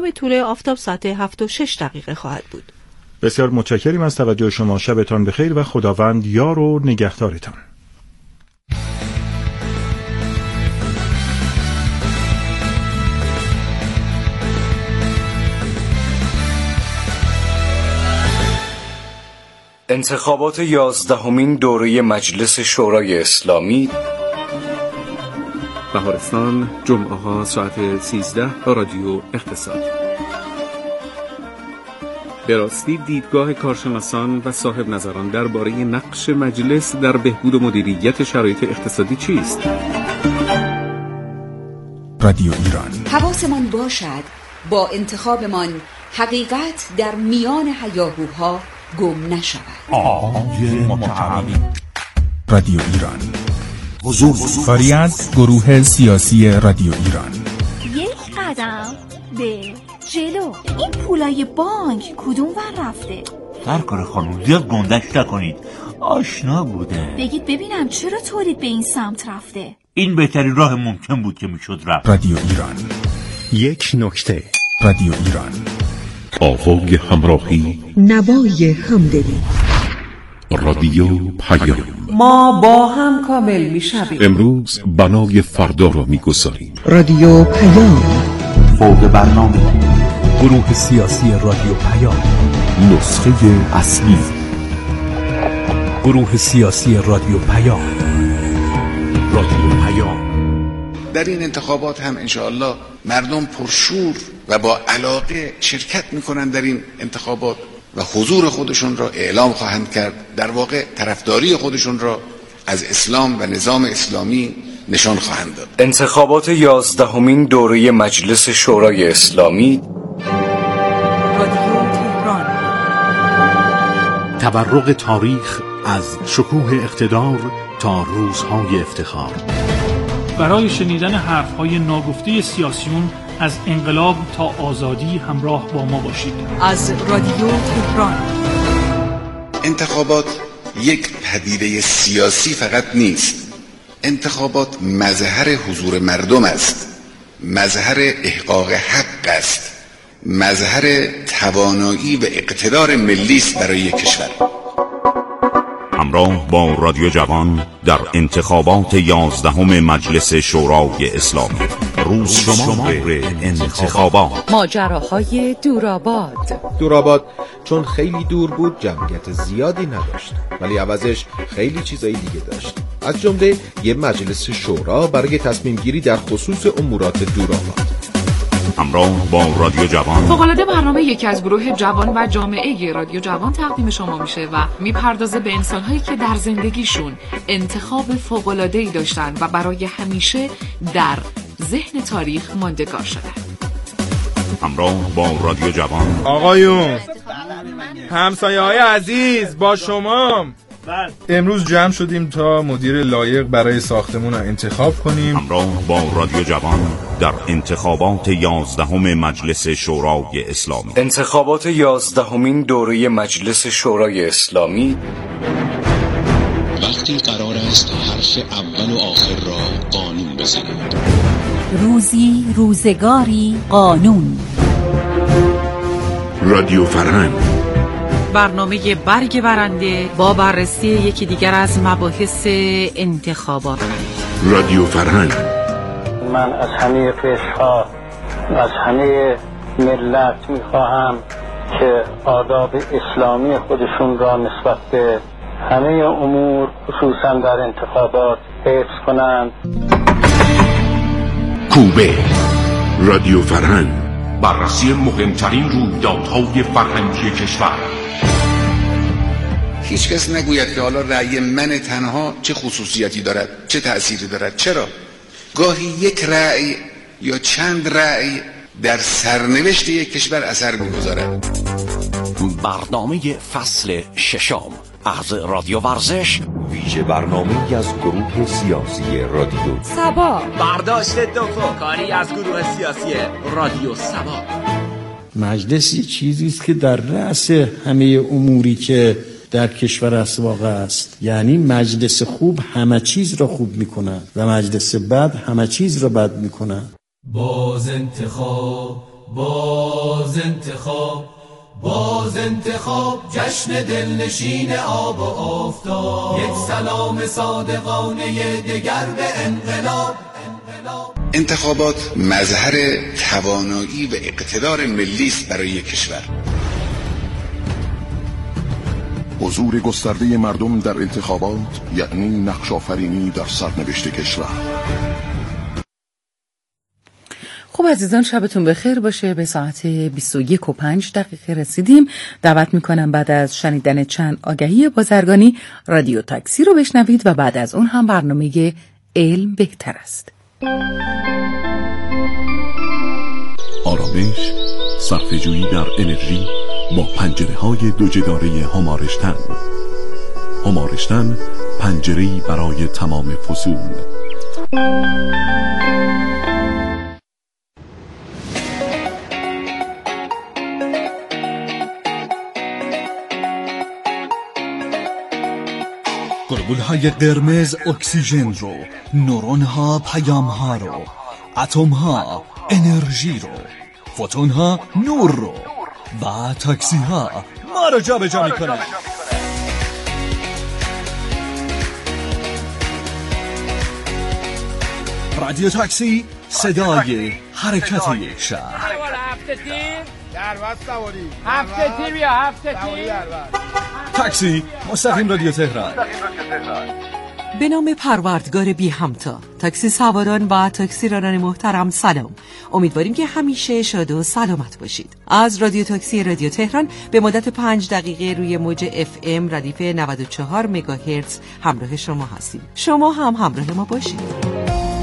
تمام طول آفتاب ساعت 7:06 خواهد بود. بسیار متشکریم از توجه شما. شبتان بخیر و خداوند یار و نگهدارتان. انتخابات 11مین دوره مجلس شورای اسلامی. بهارستان، جمعه ها ساعت 13 رادیو اقتصاد. به راستی دیدگاه کارشناسان و صاحب نظران درباره نقش مجلس در بهبود و مدیریت شرایط اقتصادی چیست؟ رادیو ایران. حواسمان باشد با انتخابمان حقیقت در میان هیاهوها گم نشود. آقای متعالی. رادیو ایران. حضور کاری از گروه سیاسی رادیو ایران. یک قدم به جلو. این پولای بانک کدوم ور رفته؟ سرکار خانم زیاد گندش نکنید، آشنا بوده. بگید ببینم چرا تولید به این سمت رفته؟ این بهترین راه ممکن بود که میشد رفت. رادیو ایران. یک نکته. رادیو ایران. آوای همراهی، نوای همدلی. رادیو پیام. ما با هم کامل میشویم. امروز بنای فردا را میگذاریم. رادیو پیام. فوق برنامه. گروه سیاسی رادیو پیام. نسخه اصلی. گروه سیاسی رادیو پیام. رادیو پیام. در این انتخابات هم انشاءالله مردم پرشور و با علاقه شرکت میکنن در این انتخابات و حضور خودشون را اعلام خواهند کرد. در واقع طرفداری خودشون را از اسلام و نظام اسلامی نشان خواهند داد. انتخابات 11مین دوره مجلس شورای اسلامی. رادیو تهران. تبرق تاریخ از شکوه اقتدار تا روزهای افتخار. برای شنیدن حرفهای ناگفته سیاسیون از انقلاب تا آزادی همراه با ما باشید. از رادیو تهران. انتخابات یک پدیده سیاسی فقط نیست. انتخابات مظهر حضور مردم است، مظهر احقاق حق است، مظهر توانایی و اقتدار ملی است برای یک کشور. همراه با رادیو جوان در انتخابات 11 مجلس شورای اسلامی. روز شمار انتخابات. ماجراهای دورآباد چون خیلی دور بود جمعیت زیادی نداشت، ولی عوضش خیلی چیزایی دیگه داشت، از جمله یه مجلس شورا برای تصمیم گیری در خصوص امورات دورآباد. همراه با رادیو جوان. فوق‌العاده برنامه یکی از گروه جوان و جامعه رادیو جوان تقدیم شما میشه و میپردازه به انسان‌هایی که در زندگیشون انتخاب فوق‌العاده‌ای داشتن و برای همیشه در ذهن تاریخ ماندگار شدن. همراه با رادیو جوان. آقایون، همسایه‌های عزیز، با شما امروز جمع شدیم تا مدیر لایق برای ساختمون رو انتخاب کنیم. همراه با رادیو جوان در انتخابات 11 مجلس شورای اسلامی. انتخابات 11مین دوره مجلس شورای اسلامی. وقتی قرار است حرف اول و آخر را قانون بزنند. روزی روزگاری قانون. رادیو فرهنگ. برنامه برگ برنده با بررسی یکی دیگر از مباحث انتخابات. رادیو فرهنگ. من از همه قشرها از همه ملت میخواهم که آداب اسلامی خودشون را نسبت به همه امور خصوصا در انتخابات حفظ کنند. کوبه. رادیو فرهنگ. بررسی مهمترین رویدادهای فرهنگی کشور. هیچ کس نگوید که حالا رأی من تنها چه خصوصیتی دارد، چه تأثیری دارد. چرا؟ گاهی یک رأی یا چند رأی در سرنوشت یک کشور اثر می‌گذارد. برنامه فصل 6 از رادیو ورزش، ویژه برنامه‌ای از گروه سیاسی رادیو سبا. برداشت دوکو کاری از گروه سیاسی رادیو سبا. مجلس یه چیزی است که در رأس همه اموری که در کشور اسواق است. یعنی مجلس خوب همه چیز را خوب میکنه و مجلس بد همه چیز را بد میکنه. باز انتخاب باز انتخاب جشن دلنشین آب و آفتاب، یک سلام صادقانه دگر به انقلاب. انتخابات مظهر توانایی و اقتدار ملی است برای کشور. حضور گسترده مردم در انتخابات یعنی نقش آفرینی در سرنوشت کشور. خب عزیزان، شبتون بخیر باشه. به ساعت 21:05 رسیدیم. دعوت میکنم بعد از شنیدن چند آگهی بازرگانی رادیو تاکسی رو بشنوید و بعد از اون هم برنامه علم بهتر است. آرامش، صرفه‌جویی در انرژی با پنجره‌های دو جداره همارشتن. همارشتن، پنجره‌ای برای تمام فصول. گلبولهای قرمز اکسیژن رو، نورونها پیامها رو، اتمها انرژی رو، فوتونها نور رو و تاکسی ها ما رو جا به جا میکنن. رادیو تاکسی، صدای حرکت یک شهر. هفته بیا. تاکسی مستقیم رادیو تهران. به نام پروردگار بی همتا، تاکسی سواران و تاکسی رانان محترم سلام. امیدواریم که همیشه شاد و سلامت باشید. از رادیو تاکسی رادیو تهران به مدت 5 دقیقه روی موج FM ردیف 94 مگاهرتز همراه شما هستیم. شما هم همراه ما باشید.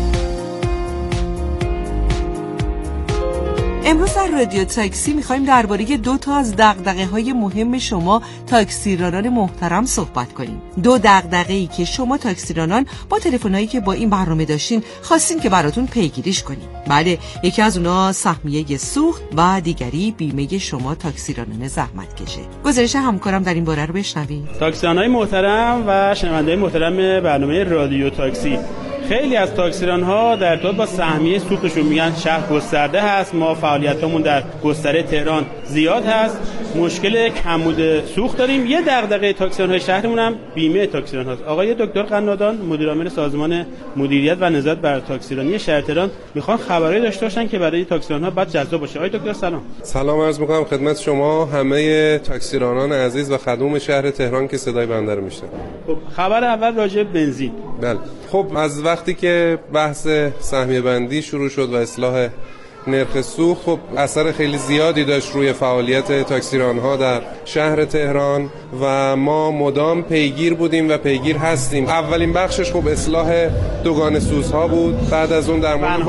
امروز در رادیو تاکسی می‌خوایم درباره 2 تا از دغدغه‌های مهم شما تاکسیرانان محترم صحبت کنیم. 2 دغدغه‌ای که شما تاکسیرانان با تلفن‌هایی که با این برنامه داشتین خواستین که براتون پیگیریش کنیم. بله، یکی از اونها سهمیه سوخت و دیگری بیمه شما تاکسیرانان زحمت کشه. گزارش همکارم در این باره رو بشنوید. تاکسیرانای محترم و شنونده‌های محترم برنامه رادیو تاکسی، خیلی از تاکسیران‌ها در ارتباط با سهمیه سوختشون میگن شهر گسترده هست، ما فعالیتمون در گستره تهران زیاد هست، مشکل کمبود سوخت داریم. یه دغدغه تاکسیران‌های شهرمون هم بیمه تاکسیران هست. آقای دکتر قنادان، مدیر عامل سازمان مدیریت و نظارت بر تاکسیرانی شهر تهران، میخوان خبری داشته باشن که برای تاکسیران‌ها بعد جذاب باشه. آقای دکتر سلام. سلام عرض می‌کنم خدمت شما همه تاکسیرانان عزیز و خدوم شهر تهران که صدای بنده رو میشنن. خب خبر اول راجع به بنزین. بله. خب از وقتی که بحث سهمیه بندی شروع شد و اصلاح نرخ سوخت، خب اثر خیلی زیادی داشت روی فعالیت تاکسیران‌ها در شهر تهران و ما مدام پیگیر بودیم و پیگیر هستیم. اولین بخشش خب اصلاح دوگانه سوزها بود. بعد از اون در مورد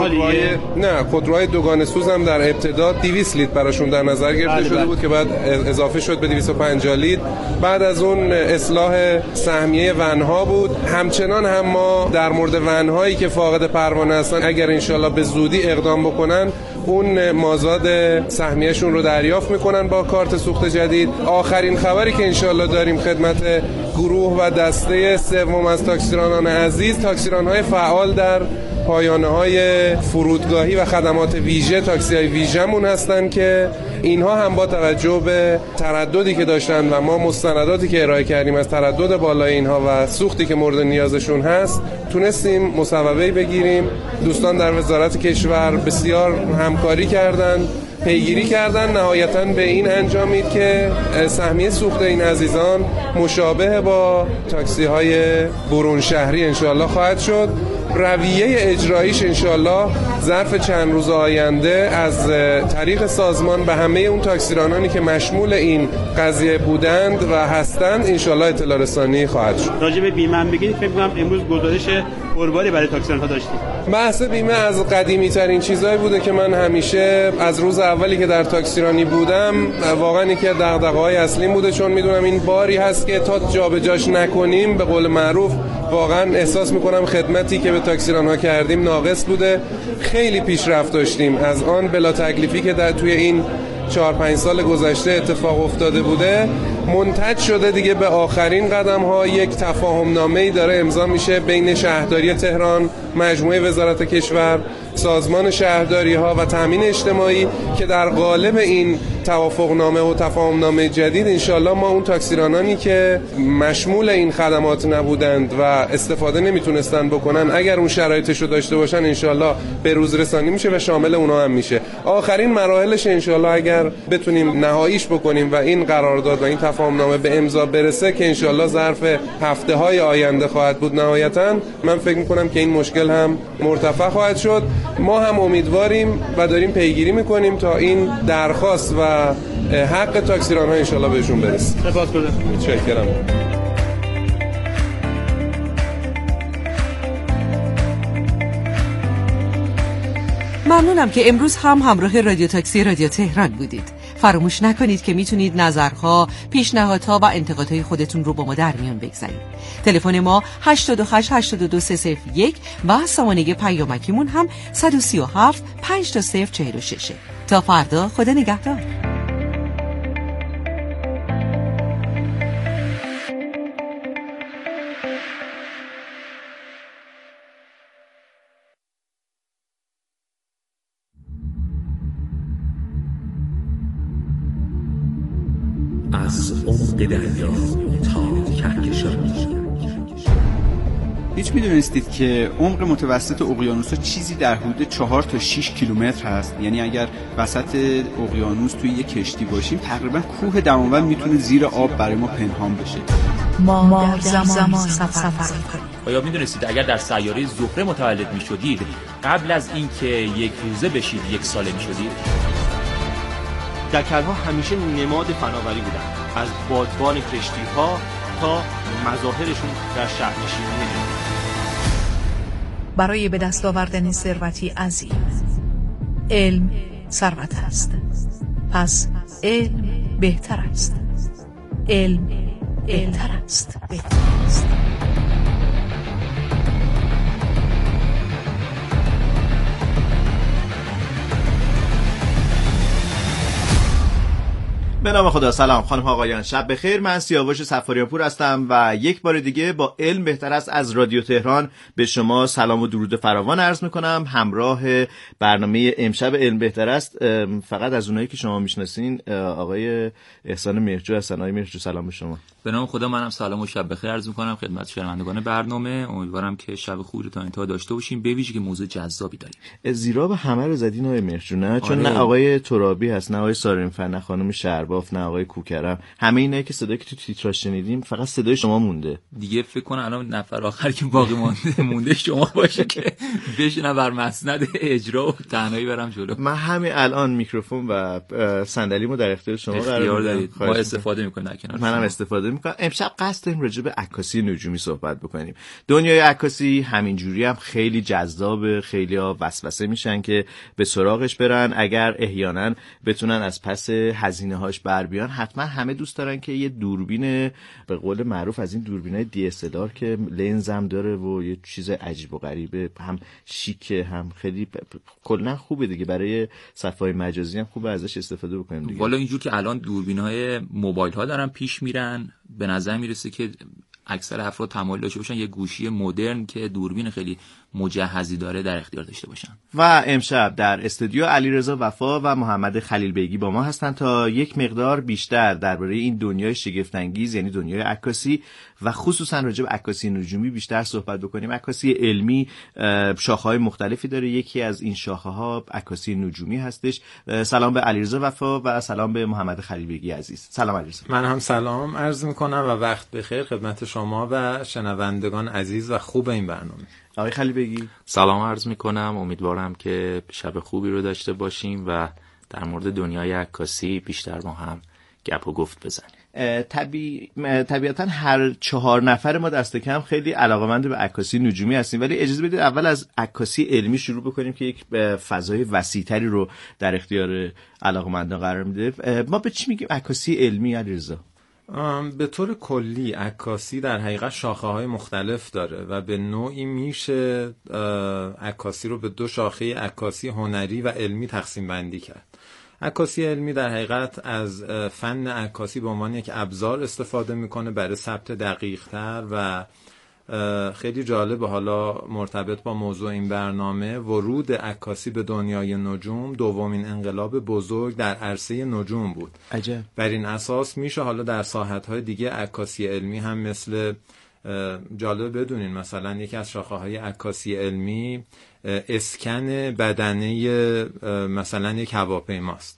خودروهای دوگانه سوز هم در ابتدا 200 لیتر براشون در نظر گرفته شده بود که بعد اضافه شد به 250 لیتر. بعد از اون اصلاح سهمیه ونها بود. همچنان هم ما در مورد ونهایی که فاقد پروانه هستن، اگر انشالله به زودی اقدام بکنن، اون مازاد سهمیه‌شون رو دریافت میکنن با کارت سوخت جدید. آخرین خبری که انشالله داریم خدمت گروه و دسته سوم از تاکسیرانان عزیز، تاکسیران‌های فعال در پایانه‌های فرودگاهی و خدمات ویژه، تاکسی‌های ویژه‌مون هستن که اینها هم با توجه به ترددی که داشتن و ما مستنداتی که ارائه کردیم از تردد بالای اینها و سوختی که مورد نیازشون هست، تونستیم مصوبه‌ای بگیریم. دوستان در وزارت کشور بسیار همکاری کردند، پیگیری کردن، نهایتاً به این انجامید که سهمیه سوخت این عزیزان مشابه با تاکسی های برون شهری انشاءالله خواهد شد. رویه اجراییش انشاءالله ظرف چند روز آینده از طریق سازمان به همه اون تاکسیرانانی که مشمول این قضیه بودند و هستند انشاءالله اطلاع رسانی خواهد شد. راجع به بیمه هم بگید. فکر کنم امروز گزارش پرباری برای تاکسیران‌ها داشتیم. بحث بیمه از قدیمی ترین چیزایی بوده که من همیشه از روز اولی که در تاکسیرانی بودم واقعا یکی از دغدغه‌های اصلیم بوده، چون میدونم این باری هست که تا جابجاش نکنیم به قول معروف واقعا احساس میکنم خدمتی که به تاکسیران‌ها کردیم ناقص بوده. خیلی پیشرفت داشتیم از آن بلا تکلیفی که در توی این 4-5 سال گذشته اتفاق افتاده بوده، منتج شده دیگه به آخرین قدم ها. یک تفاهم نامه‌ای داره امضا میشه بین شهرداری تهران، مجموعه وزارت کشور سازمان شهرداری ها و تامین اجتماعی که در قالب این توافقنامه و تفاهمنامه جدید انشالله ما اون تاکسیرانانی که مشمول این خدمات نبودند و استفاده نمیتونستن بکنن اگر اون شرایطش رو داشته باشن انشالله به روز رسانی میشه و شامل اونا هم میشه. آخرین مراحلش انشالله اگر بتونیم نهاییش بکنیم و این قرارداد و این تفاهمنامه به امضا برسه که انشالله ظرف هفته‌های آینده خواهد بود نهایتاً، من فکر میکنم که این مشکل هم مرتفع خواهد شد. ما هم امیدواریم و داریم پیگیری میکنیم تا این درخواست و حق تاکسیران‌ها انشالله بهشون برسه. سپاسگزارم. متشکرم. ممنونم که امروز هم همراه رادیو تاکسی رادیو تهران بودید. فراموش نکنید که میتونید نظرها، پیشنهادها و انتقادهای خودتون رو با ما در میان بگذارید. تلفن ما 88 82 301 و سامانه پیامکیمون هم 137 5046. تا فردا، خدا نگهدار. از عمق دریا تا کهکشان. هیچ میدونستید که عمق متوسط اقیانوس‌ها چیزی در حدود 4 تا 6 کیلومتر هست؟ یعنی اگر وسط اقیانوس توی یک کشتی باشیم تقریبا کوه دماوند میتونه زیر آب برای ما پنهان بشه. ما در زمان سفر کنیم. آیا میدونستید اگر در سیاره زهره متولد میشدید قبل از اینکه یک روزه بشید یک ساله میشدید؟ دکرها همیشه نماد فناوری بودن، از بادبان کشتی‌ها تا مظاهرشون در شهرنشینی. برای به دست آوردن ثروتی عظیم، علم ثروت است. پس علم بهتر است. علم بهتر است. به نام خدا. سلام خانم ها آقایان، شب بخیر. من سیاوش صفاریان پور هستم و یک بار دیگه با علم بهتر است از رادیو تهران به شما سلام و درود فراوان عرض میکنم. همراه برنامه امشب علم بهتر است فقط از اونایی که شما میشناسین آقای احسان مهرجو هستن. آقای مهرجو سلام به شما. به نام خدا، منم سلام و شب بخیر عرض میکنم خدمت شنوندگان برنامه. امیدوارم که شب خوبی رو تا انتها داشته باشیم، به ویژه که موضوع جذابی داریم. زیرا به همه رو زدین آقای مهرجو، نه چون نه آقای ترابی هست، نه آقای سارنفر، نه خانم شرباف، نه آقای کوکرم. همه اینایی که صدایی که تو تیتراژ شنیدیم فقط صدای شما مونده. دیگه فکر کنم الان نفر آخر که باقی مونده شما باشه که بشینم بر مسند اجرا و تنهایی برم جلو. من همین الان میکروفون و صندلیمو در اختیار شما قرار دادید. ما استفاده میکنیم در کنار. منم استفاده میکنم. امشب قصد داریم راجع به عکاسی نجومی صحبت بکنیم. دنیای عکاسی همینجوری هم خیلی جذابه، خیلی‌ها وسوسه میشن که به سراغش برن. اگر احیانا بتونن از پس هزینه‌هاش بر بیان، حتما همه دوست دارن که یه دوربین به قول معروف از این دوربینای DSLR که لنز هم داره و یه چیز عجیب و غریبه، هم شیکه هم خیلی کلا خوبه دیگه، برای صفحه‌های مجازی هم خوبه ازش استفاده بکنیم دیگه. والا اینجور که الان دوربین‌های موبایل ها دارن پیش میرن، به نظر میرسه که اکثر افراد تمایل داشته باشن یه گوشی مدرن که دوربین خیلی مجهزی داره در اختیار داشته باشن. و امشب در استودیو علیرضا وفا و محمد خلیل بیگی با ما هستن تا یک مقدار بیشتر درباره این دنیای شگفت انگیز یعنی دنیای عکاسی و خصوصا راجع به عکاسی نجومی بیشتر صحبت بکنیم. عکاسی علمی شاخه‌های مختلفی داره، یکی از این شاخه‌ها عکاسی نجومی هستش. سلام به علیرضا وفا و سلام به محمد خلیل بیگی عزیز. سلام علیرضا. من هم سلام عرض می‌کنم و وقت بخیر خدمت شما و شنوندگان عزیز و خوب این برنامه. آقای خلیل بیگی سلام عرض میکنم. امیدوارم که شب خوبی رو داشته باشیم و در مورد دنیای عکاسی بیشتر با هم گپ و گفت بزنیم. طبیعتا هر 4 نفر ما دست کم خیلی علاقه‌مند به عکاسی نجومی هستیم، ولی اجازه بدید اول از عکاسی علمی شروع بکنیم که یک فضای وسیع‌تری رو در اختیار علاقه‌مندان قرار میده. ما به چی میگیم عکاسی علمی علیرضا؟ به طور کلی عکاسی در حقیقت شاخه‌های مختلف داره و به نوعی میشه عکاسی رو به 2 شاخه عکاسی هنری و علمی تقسیم بندی کرد. عکاسی علمی در حقیقت از فن عکاسی به عنوان یک ابزار استفاده میکنه برای ثبت دقیق‌تر و خیلی جالبه، حالا مرتبط با موضوع این برنامه، ورود عکاسی به دنیای نجوم دومین انقلاب بزرگ در عرصه نجوم بود. عجب. بر این اساس میشه حالا در ساحت‌های دیگه عکاسی علمی هم مثل، جالب بدونین مثلا یکی از شاخه‌های عکاسی علمی اسکن بدنه مثلا یک هواپیماست.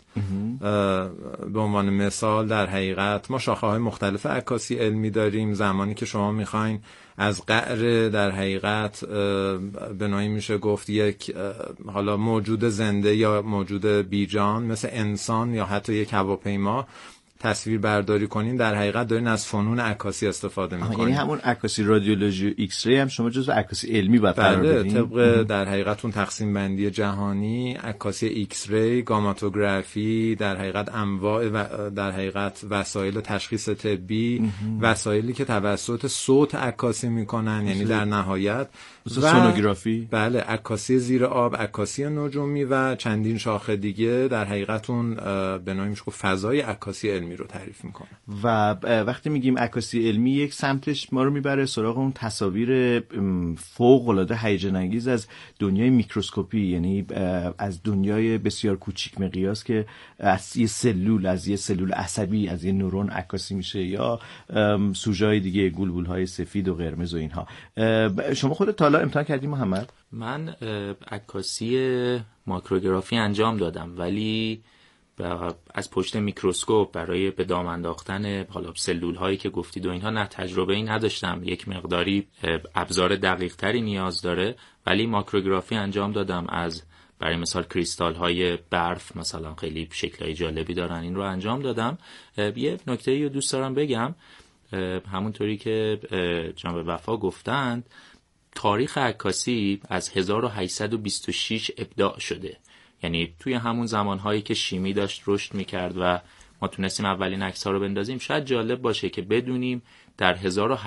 به عنوان مثال در حقیقت ما شاخه‌های مختلف عکاسی علمی داریم. زمانی که شما میخواین از قعر در حقیقت به نوعی میشه گفت یک حالا موجود زنده یا موجود بیجان مثل انسان یا حتی یک هواپیما تصویر برداری کنین، در حقیقت دارین از فنون عکاسی استفاده میکنین. یعنی همون عکاسی رادیولوژی و ایکس ری هم شما جزو عکاسی علمی باید قرار بدین؟ طبق در حقیقت اون تقسیم بندی جهانی، عکاسی ایکس ری، گاماتوگرافی، در حقیقت انواع و در حقیقت وسایل تشخیص طبی، وسایلی که توسط صوت عکاسی میکنن، یعنی در نهایت سونوگرافی، بله، عکاسی زیر آب، عکاسی نجومی و چندین شاخه دیگه در حقیقت اون به نوعی میشه فضای عکاسی علمی رو تعریف میکنه. و وقتی میگیم عکاسی علمی، یک سمتش ما رو میبره سراغ اون تصاویر فوق العاده هیجان انگیز از دنیای میکروسکوپی، یعنی از دنیای بسیار کوچیک مقیاس که از یه سلول عصبی، از یه نورون عکاسی میشه، یا سوژه‌های دیگه، گلبول‌های سفید و قرمز و اینها. شما خودت تا حالا امتحان کردی محمد؟ من عکاسی ماکروگرافی انجام دادم، ولی از پشت میکروسکوپ برای به دام انداختن حالا سلول هایی که گفتید و اینها نه، تجربه ای نداشتم. یک مقداری ابزار دقیق تری نیاز داره، ولی ماکروگرافی انجام دادم. از برای مثال کریستال های برف مثلا خیلی شکلای جالبی دارن، این رو انجام دادم. یه نکته رو دوست دارم بگم، همونطوری که جناب وفا گفتند، تاریخ عکاسی از 1826 ابداع شده. یعنی توی همون زمانهایی که شیمی داشت رشد میکرد و ما تونستیم اولین عکس‌ها رو بندازیم. شاید جالب باشه که بدونیم در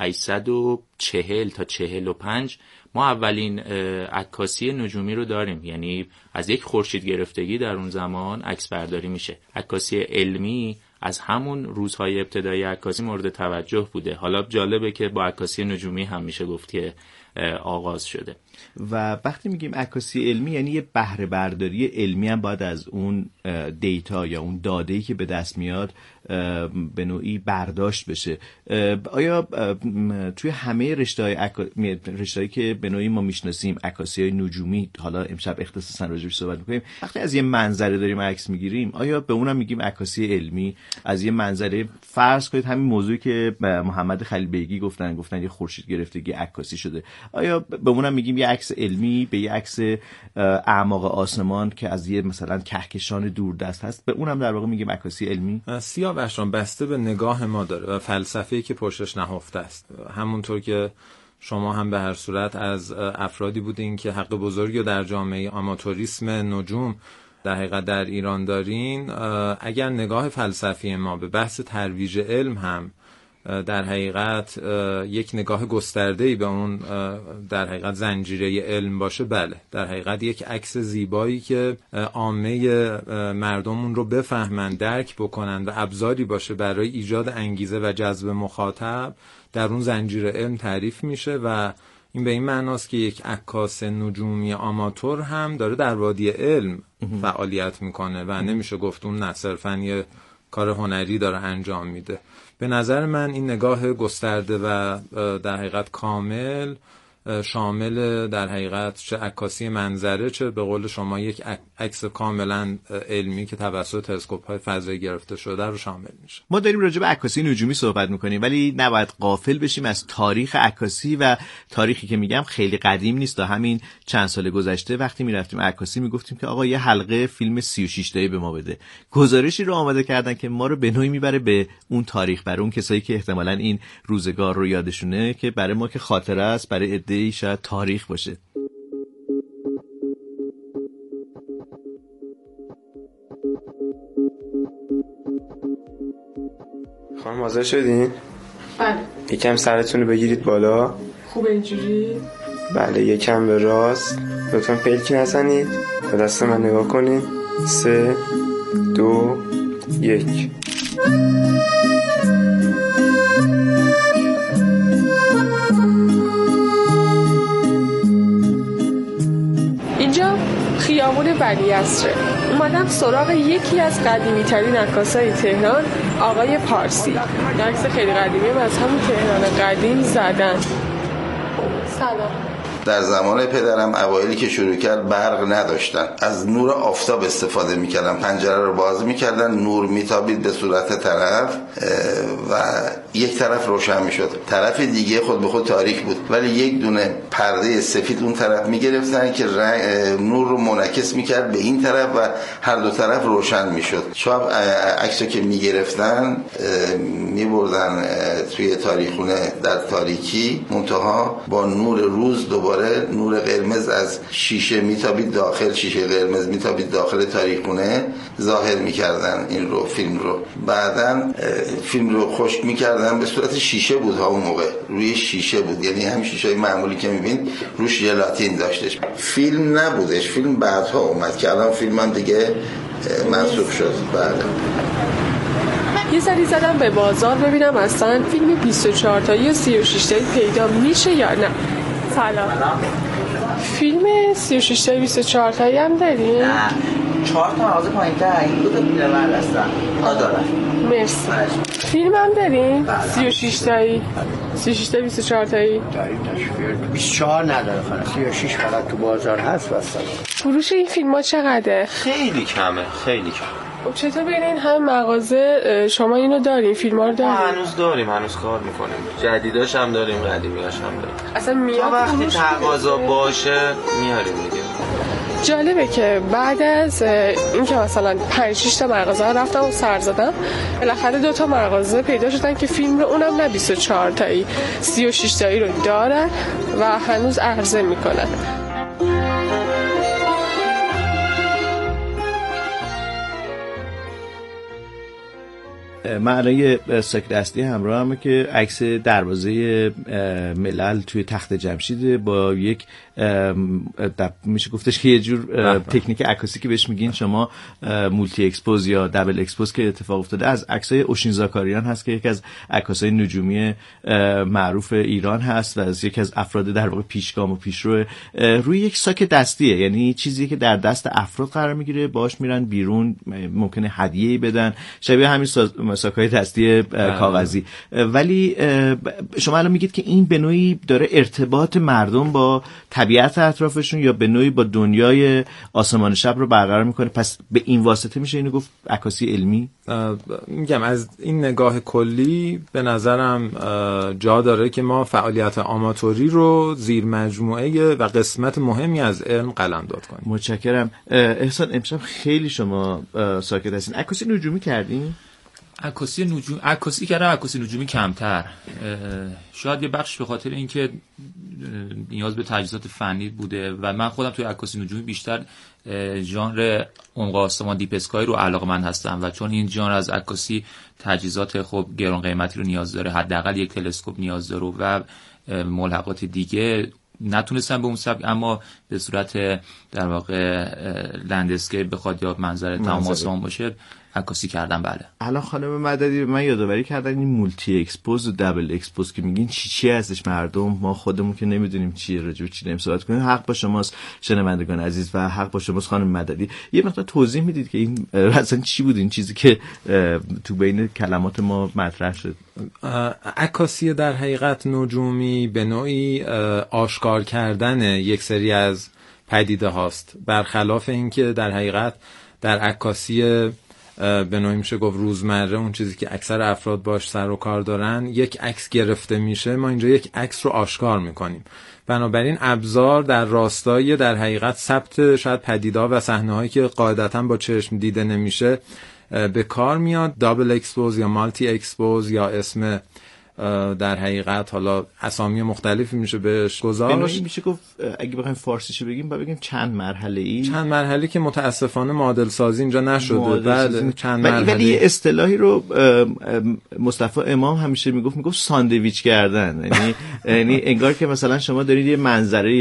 1840 تا 45 ما اولین عکاسی نجومی رو داریم. یعنی از یک خورشید گرفتگی در اون زمان عکس برداری میشه. عکاسی علمی از همون روزهای ابتدایی عکاسی مورد توجه بوده. حالا جالبه که با عکاسی نجومی هم میشه گفت که آغاز شده. و وقتی میگیم عکاسی علمی یعنی یه بهره برداری علمی هم باید از اون دیتا یا اون داده‌ای که به دست میاد به نوعی برداشت بشه. آیا توی همه رشته‌هایی که به نوعی ما میشناسیم، عکاسی‌های نجومی، حالا امشب اختصاصا راجعش صحبت می‌کنیم، وقتی از یه منظره داریم عکس میگیریم، آیا به اونم میگیم عکاسی علمی؟ از یه منظره فرض کنید همین موضوعی که محمد خلیل بیگی گفتن یه خورشید گرفتگی عکاسی شده، آیا به اونم میگیم یه عکس علمی؟ به یه عکس اعماق آسمان که از یه مثلا کهکشان دوردست هست، به اونم در واقع میگیم عکاسی علمی؟ سیاوشان بسته به نگاه ما داره و فلسفه‌ای که پشتش نهفته است. همونطور که شما هم به هر صورت از افرادی بودین که حق بزرگی در جامعه آماتوریسم نجوم در حقیقت در ایران دارین، اگر نگاه فلسفی ما به بحث ترویج علم هم در حقیقت یک نگاه گسترده‌ای به اون در حقیقت زنجیره علم باشه، بله، در حقیقت یک عکس زیبایی که عامه مردم اون رو بفهمن، درک بکنن و ابزاری باشه برای ایجاد انگیزه و جذب مخاطب، در اون زنجیره علم تعریف میشه. و این به این معناست که یک عکاس نجومی آماتور هم داره در وادی علم فعالیت میکنه و نمیشه گفت اون نه صرفاً یه کار هنری داره انجام میده. به نظر من این نگاه گسترده و در حقیقت کامل شامل در حقیقت چه عکاسی منظره، چه به قول شما یک عکس کاملا علمی که توسط تلسکوپ‌های فضایی گرفته شده رو شامل میشه. ما داریم راجع به عکاسی نجومی صحبت میکنیم، ولی نباید غافل بشیم از تاریخ عکاسی. و تاریخی که میگم خیلی قدیم نیست، تا همین چند سال گذشته وقتی میرفتیم عکاسی میگفتیم که آقا یه حلقه فیلم 36 تایی به ما بده. گزارشی رو آماده کردن که ما رو به نوعی میبره به اون تاریخ، برای اون کسایی که احتمالاً این روزگار رو یادشونه، که برای ما که خاطره است، برای عده‌ای شاید تاریخ باشه. خانم حاضر شدین؟ بله. یکم سرتون رو بگیرید بالا. خوبه اینجوری؟ بله، یکم به راست، لطفاً پلکی نزنید. به دست من نگاه کنید. 3 2 1. ولیعصر. اومدم سراغ یکی از قدیمی ترین عکاسای تهران، آقای پارسی. عکس خیلی قدیمی از همون تهران قدیم زدن. سلام. در زمان پدرم اوایلی که شروع کرد برق نداشتن، از نور آفتاب استفاده میکردن، پنجره رو باز میکردن، نور میتابید به صورت طرف و یک طرف روشن میشد، طرف دیگه خود به خود تاریک بود، ولی یک دونه پرده سفید اون طرف میگرفتن که نور رو منعکس میکرد به این طرف و هر دو طرف روشن میشد. شب عکسو که میگرفتن میبردن توی تاریخونه در تاریکی، منتها با نور روز دوباره نور قرمز از شیشه میتابید داخل، شیشه قرمز میتابید داخل تاریخونه، ظاهر میکردن این رو، فیلم رو. بعدن فیلم رو خشک میکردن، به صورت شیشه بود ها، اون موقع روی شیشه بود، یعنی هم شیشه معمولی که میبین روش ژلاتین داشتش. فیلم نبودش، فیلم بعدها اومد که الان فیلم هم دیگه منسوخ شد. بله. یه سری زدم به بازار ببینم اصلا فیلم 24 تایی یا 36 تایی پیدا میشه یا نه. سلام. فیلم 36 تایی 24 تایی هم داریم؟ نه 4 تا مغازه پایین‌تر این دو تا پیرمرد هستن. دارن. مرسی. فیلم هم داریم؟ 36 تایی 36 تایی 24 تایی 24 نداره خاله، 36 فقط تو بازار هست واسه. فروش این فیلم ها چقدره؟ خیلی کمه، خیلی کم. چطور بین این همه مغازه شما اینو دارین، فیلم ها رو دارین؟ هنوز داریم، هنوز کار میکنیم، جدیداش هم داریم، قدیمیاش هم داریم. اصلا میاد وقتی تقاضا باشه میاریم دیگه. جالبه که بعد از اینکه مثلا 5-6 تا مغازه رفتم و سر زدم، بالاخره 2 تا مغازه پیدا شدن که فیلم رو اونم نه 24 تایی 36 تایی رو دارن و هنوز عرضه میکنن. من یه ساک دستی همراه همه که عکس دروازه ملل توی تخت جمشید با یک میشه گفتش که یه جور تکنیک عکاسی که بهش میگین شما مولتی اکسپوز یا دبل اکسپوز که اتفاق افتاده از عکسای اوشین زاکاریان هست که یکی از عکاسای نجومی معروف ایران هست و از یکی از افراد در واقع پیشگام و پیشرو روی یک ساک دستیه، یعنی چیزی که در دست افراد قرار میگیره، باش میرن بیرون، ممکنه هدیه‌ای بدن، شبیه همین ساک‌های دستی کاغذی. ولی شما الان میگید که این به نوعی داره ارتباط مردم با طبیعت اطرافشون یا به نوعی با دنیای آسمان شب رو برقرار میکنه، پس به این واسطه میشه اینو گفت عکاسی علمی؟ میگم از این نگاه کلی به نظرم جا داره که ما فعالیت آماتوری رو زیر مجموعه و قسمت مهمی از علم قلمداد کنیم. متشکرم. احسان امشب خیلی شما ساکت هستین. عکاسی نجومی کردین؟ عکاسی کردم، عکاسی نجومی کمتر. شاید یه بخش به خاطر اینکه نیاز به تجهیزات فنی بوده و من خودم توی عکاسی نجومی بیشتر ژانر عمق آسمان دیپ اسکای رو علاقه‌مند هستم و چون این ژانر از عکاسی تجهیزات خب گران قیمتی رو نیاز داره، حداقل یک تلسکوپ نیاز داره و ملحقات دیگه، نتونستم به اون سبک، اما به صورت در واقع لندسکیپ بخواد یا منظر تمام آسمان باشه عکاسی کردم. بله. الان خانم مددی من یادآوری کردن این مولتی اکسپوز و دبل اکسپوز که میگین چی هستش، مردم ما خودمون که نمیدونیم چیه، راجع به چی داریم صحبت کنیم. حق با شماست شنوندگان عزیز و حق با شماست خانم مددی، یه مقدار توضیح میدید که این اصلا چی بود این چیزی که تو بین کلمات ما مطرح شد؟ عکاسی در حقیقت نجومی به نوعی آشکار کردن یک سری از پدیده هاست، برخلاف اینکه در حقیقت در عکاسی به نوعی میشه گفت روزمره، اون چیزی که اکثر افراد باش سر و کار دارن، یک عکس گرفته میشه، ما اینجا یک عکس رو آشکار میکنیم. بنابراین ابزار در راستای در حقیقت ثبت شاید پدیده‌ها و صحنه‌هایی که قاعدتاً با چشم دیده نمیشه به کار میاد. دابل اکسپوز یا مالتی اکسپوز یا اسم در حقیقت حالا اسامی مختلفی میشه بهش گذاشت. میشه گفت اگه بخوایم فارسیشو بگیم باید بگیم چند مرحله‌ای که متاسفانه معادل سازی اینجا نشده. بعد چند مرحله. ولی یه اصطلاحی رو مصطفی امام همیشه میگفت ساندویچ کردن، یعنی انگار که مثلا شما دارید یه منظره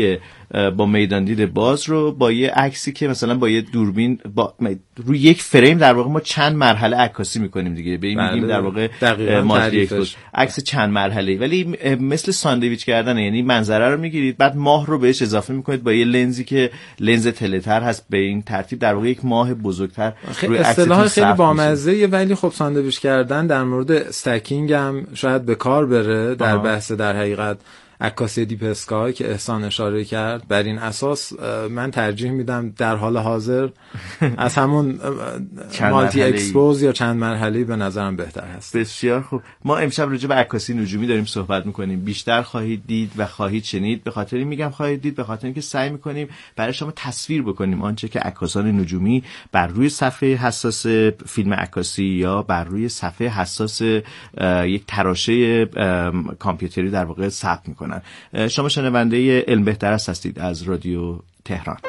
با میدان دید باز رو با یه عکسی که مثلا با یه دوربین روی یک فریم در واقع ما چند مرحله عکاسی میکنیم دیگه، به این میگیم در واقع مالتی اکسپوز، عکس چند مرحله‌ای، ولی مثل ساندویچ کردن، یعنی منظره رو میگیرید بعد ماه رو بهش اضافه میکنید با یه لنزی که لنز تله‌تر هست، به این ترتیب در واقع یک ماه بزرگتر روی اصطلاح خیلی بامزه، ولی خب ساندویچ کردن در مورد استکینگ هم شاید به کار بره در بحث در حقیقت عکاسی دیپ اسکای که احسان اشاره کرد. بر این اساس من ترجیح میدم در حال حاضر از همون مالتی اکسپوز یا چند مرحله‌ای به نظرم بهتر هست. بسیار خوب. ما امشب راجع به عکاسی نجومی داریم صحبت میکنیم. بیشتر خواهید دید و خواهید شنید. به خاطر این میگم خواهید دید، به خاطر اینکه سعی میکنیم برای شما تصویر بکنیم آنچه که عکاسان نجومی بر روی صفحه حساس فیلم عکاسی یا بر روی صفحه حساس یک تراشه کامپیوتری در واقع ثبت میکنن. شما شنونده علم بهتر است هستید از رادیو تهران.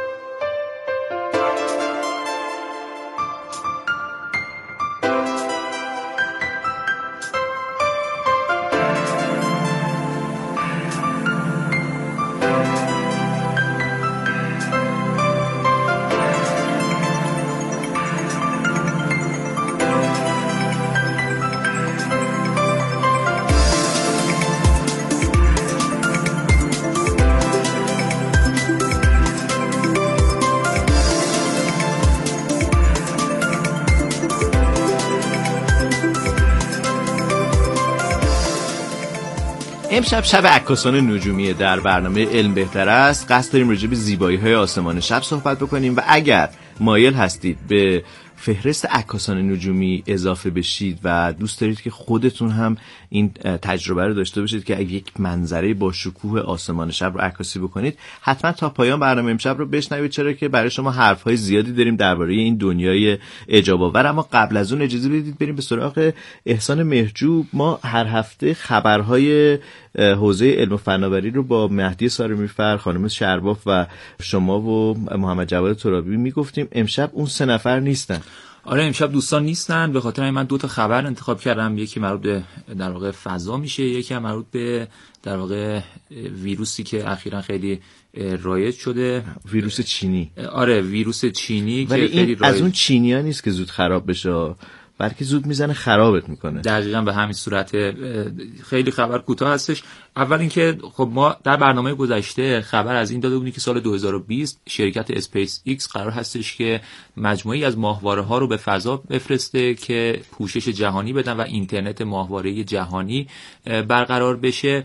امشب شب عکاسان نجومی در برنامه علم بهتر است. قصد داریم راجع به زیبایی‌های آسمان شب صحبت بکنیم و اگر مایل هستید به فهرست عکاسان نجومی اضافه بشید و دوست دارید که خودتون هم این تجربه رو داشته باشید که یک منظره با شکوه آسمان شب رو عکاسی بکنید، حتما تا پایان برنامه امشب رو بشنوید، چرا که برای شما حرف‌های زیادی داریم درباره این دنیای اعجاب آور. اما قبل از اون اجازه بدید بریم به سراغ احسان مهرجو. ما هر هفته خبرهای حوزه علم و فناوری رو با مهدی سارمیفر، خانم شرباف و شما و محمد جواد ترابی میگفتیم. امشب اون سه نفر نیستن. آره امشب دوستان نیستن، به خاطر من 2 تا خبر انتخاب کردم. یکی مربوط به در واقع فضا میشه، یکی هم مربوط به در واقع ویروسی که اخیراً خیلی رایج شده، ویروس چینی. آره ویروس چینی که خیلی رایج. از اون چینی‌ها نیست که زود خراب بشه، بلکه زود میزنه خرابت میکنه. دقیقاً به همین صورت. خیلی خبر کوتاه هستش. اول اینکه خب ما در برنامه گذشته خبر از این داده بودیم که سال 2020 شرکت اسپیس ایکس قرار هستش که مجموعه‌ای از ماهواره‌ها رو به فضا بفرسته که پوشش جهانی بدن و اینترنت ماهواره جهانی برقرار بشه.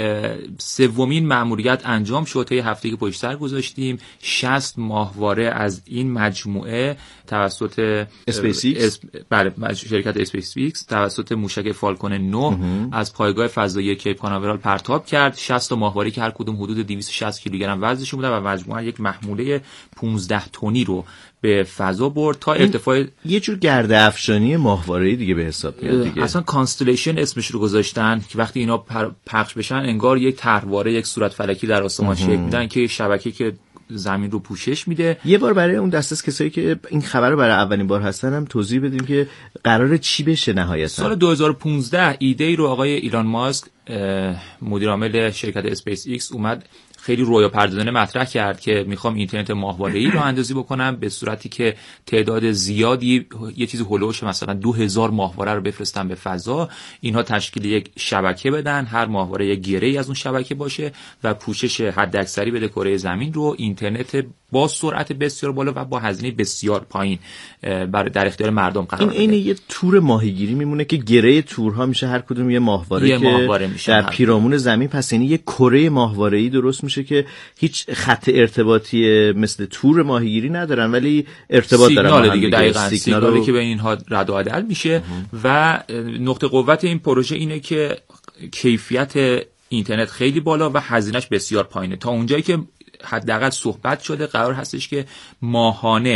سومین مأموریت انجام شد. طی هفته که پشت سر گذاشتیم 60 ماهواره از این مجموعه توسط اسپیس ایکس، بله شرکت اسپیس ایکس توسط موشک فالکون 9 از پایگاه فضایی کیپ کاناورال پرتاب کرد. 60 ماهواره که هر کدوم حدود 260 کیلوگرم وزنشون بوده و مجموعاً یک محموله 15 تنی رو به فضا برد تا ارتفاع یه جور گرد افشانی ماهواره‌ای دیگه به حساب میاد دیگه. اصلا کانستلیشن اسمش رو گذاشتن که وقتی اینا پخش بشن انگار یک طرحواره، یک صورت فلکی در آسمان شکل میدن که شبکه که زمین رو پوشش میده. یه بار برای اون دسته از کسایی که این خبر رو برای اولین بار هستن هم توضیح بدیم که قراره چی بشه نهایتا. سال 2015 ایده رو آقای ایلان ماسک مدیر عامل شرکت اسپیس ایکس اومد خیلی رویا پردازانه مطرح کرد که میخوام اینترنت ماهواره‌ای رو اندازی بکنم به صورتی که تعداد زیادی، یه چیزی هولوش مثلا 2000 ماهواره رو بفرستم به فضا، اینها تشکیل یک شبکه بدن، هر ماهواره یک گره‌ای از اون شبکه باشه و پوشش حداکثری بده کره زمین رو، اینترنت با سرعت بسیار بالا و با هزینه بسیار پایین در اختیار مردم قرار بده. این یه تور ماهیگیری میمونه که گره تورها میشه هر کدوم یه ماهواره که در پیرامون زمین، پس یعنی یه کره ماهواره‌ای درست میشه که هیچ خط ارتباطی مثل تور ماهیگیری ندارن ولی ارتباط دارن دیگه. دقیقاً سیگنالی که بین اینها رد و بدل میشه و نقطه قوت این پروژه اینه که کیفیت اینترنت خیلی بالا و هزینه‌اش بسیار پایینه. تا اونجایی که حداقل صحبت شده قرار هستش که ماهانه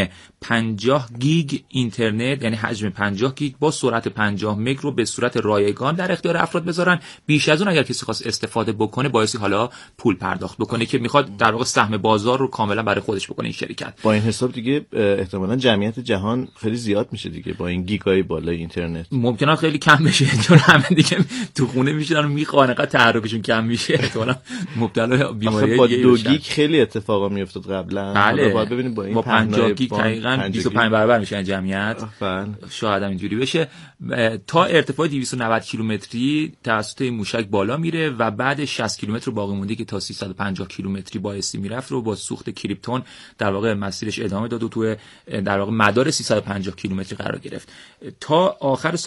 50 گیگ اینترنت، یعنی حجم 50 گیگ با سرعت 50 مگ رو به صورت رایگان در اختیار افراد بذارن. بیش از اون اگر کسی خواست استفاده بکنه بایستی حالا پول پرداخت بکنه که میخواد در واقع سهم بازار رو کاملا برای خودش بکنه این شرکت. با این حساب دیگه احتمالاً جمعیت جهان خیلی زیاد میشه دیگه با این گیگای بالای اینترنت. ممکنه خیلی کم بشه چون همه دیگه تو خونه میشینن و میخوان، انقدر تحرکشون کم میشه احتمالاً مبتلا بیماری با 2 گیگ خیلی اتفاقا میافتاد قبلا. بله. باید ببینیم با این 50 گیگ دقیقاً 25 برابر میشه جمعیت. شاید هم اینجوری بشه. تا ارتفاع 290 کیلومتری توسط موشک بالا میره و بعد 60 کیلومتر باقی مونده که تا 350 کیلومتری بایستی میرفت رو با سوخت کریپتون در واقع مسیرش ادامه داد و تو در واقع مدار 350 کیلومتری قرار گرفت. تا آخر